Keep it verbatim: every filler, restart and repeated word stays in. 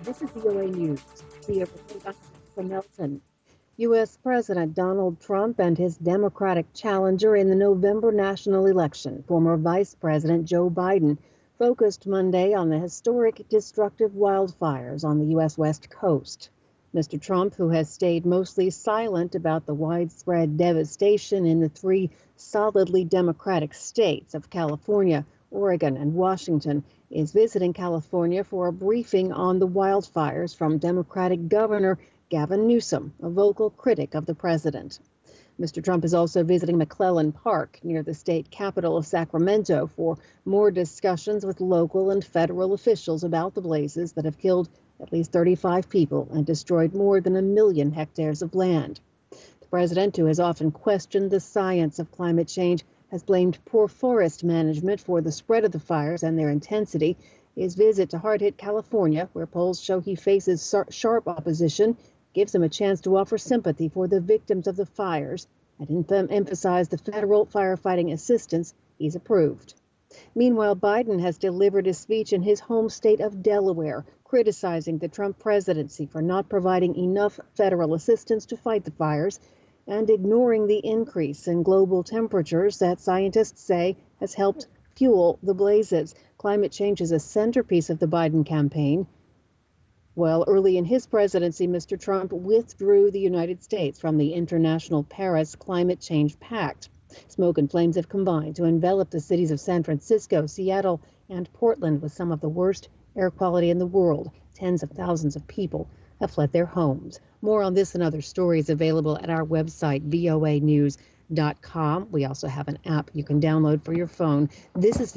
This is V O A News. The report from Melton. U S. President Donald Trump and his Democratic challenger in the November national election, former Vice President Joe Biden, focused Monday on the historic destructive wildfires on the U S. West Coast. Mister Trump, who has stayed mostly silent about the widespread devastation in the three solidly Democratic states of California, Oregon, and Washington, is visiting California for a briefing on the wildfires from Democratic Governor Gavin Newsom, a vocal critic of the president. Mister Trump is also visiting McClellan Park near the state capital of Sacramento for more discussions with local and federal officials about the blazes that have killed at least thirty-five people and destroyed more than a million hectares of land. The president, who has often questioned the science of climate change, has blamed poor forest management for the spread of the fires and their intensity. His visit to hard-hit California, where polls show he faces sharp opposition, gives him a chance to offer sympathy for the victims of the fires and emphasize the federal firefighting assistance he's approved. Meanwhile, Biden has delivered a speech in his home state of Delaware, criticizing the Trump presidency for not providing enough federal assistance to fight the fires and ignoring the increase in global temperatures that scientists say has helped fuel the blazes. Climate change is a centerpiece of the Biden campaign. Well, early in his presidency, Mister Trump withdrew the United States from the International Paris Climate Change Pact. Smoke and flames have combined to envelop the cities of San Francisco, Seattle, and Portland with some of the worst air quality in the world. Tens of thousands of people have fled their homes. More on this and other stories available at our website, V O A news dot com. We also have an app you can download for your phone. This is